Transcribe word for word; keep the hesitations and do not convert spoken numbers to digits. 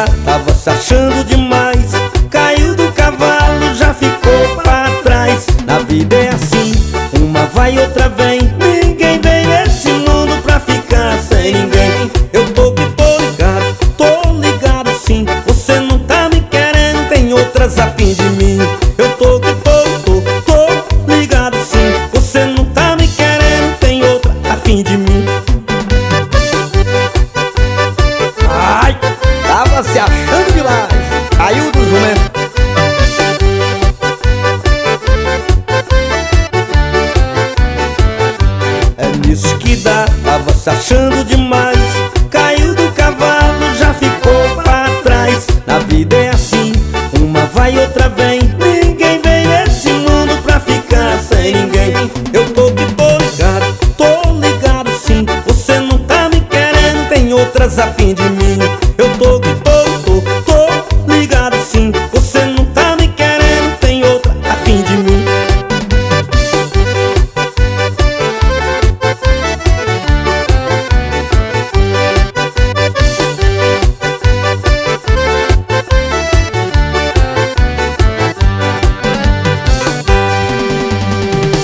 dá, tava se achando demais. Caiu do cavalo, já ficou pra trás. Na vida é assim, uma vai, outra vem. Ninguém vem nesse mundo pra ficar sem ninguém. Eu tô que tô ligado, tô ligado sim. Você não tá me querendo, tem outras a fim de mim. Eu tô que tô, tô, tô ligado sim. Você não tá me querendo, tem outra a fim de mim. Ai, tava se achando demais. Caiu do jumento. É nisso que dá, tava se achando demais.